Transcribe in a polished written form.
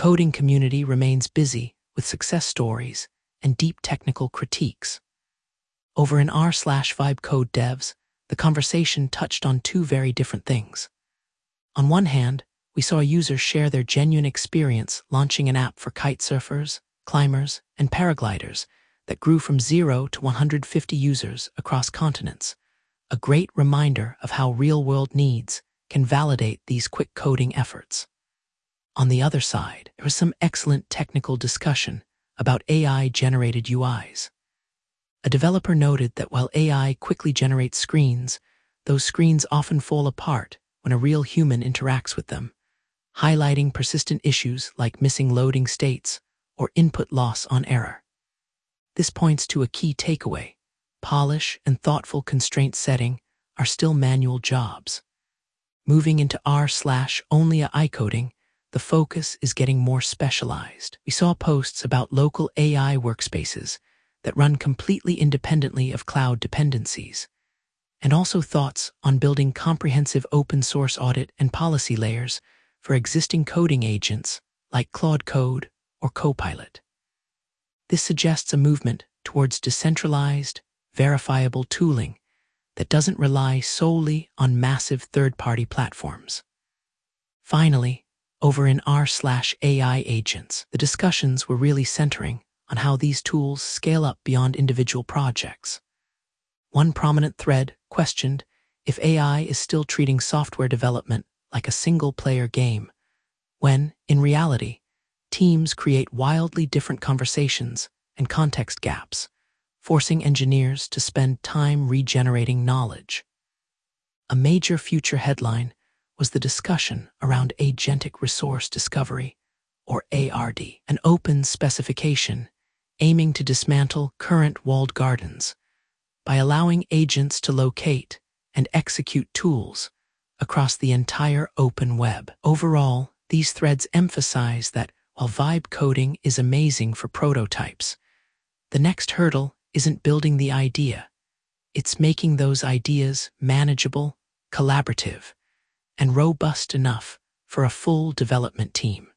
coding community remains busy with success stories and deep technical critiques. Over in r/Vibe Code Devs, the conversation touched on two very different things. On one hand, we saw users share their genuine experience launching an app for kitesurfers, climbers, and paragliders that grew from 0 to 150 users across continents, a great reminder of how real-world needs can validate these quick coding efforts. On the other side, there was some excellent technical discussion about AI-generated UIs. A developer noted that while AI quickly generates screens, those screens often fall apart when a real human interacts with them, highlighting persistent issues like missing loading states or input loss on error. This points to a key takeaway: polish and thoughtful constraint setting are still manual jobs. Moving into r/Only.ai coding, the focus is getting more specialized. We saw posts about local AI workspaces that run completely independently of cloud dependencies, and also thoughts on building comprehensive open-source audit and policy layers for existing coding agents like Claude Code or Copilot. This suggests a movement towards decentralized, verifiable tooling that doesn't rely solely on massive third-party platforms. Finally, over in r/AI agents, the discussions were really centering on how these tools scale up beyond individual projects. One prominent thread questioned if AI is still treating software development like a single-player game, when, in reality, teams create wildly different conversations and context gaps, forcing engineers to spend time regenerating knowledge. A major future headline was the discussion around Agentic Resource Discovery, or ARD, an open specification aiming to dismantle current walled gardens by allowing agents to locate and execute tools across the entire open web. Overall, these threads emphasize that while vibe coding is amazing for prototypes, the next hurdle isn't building the idea. It's making those ideas manageable, collaborative, and robust enough for a full development team.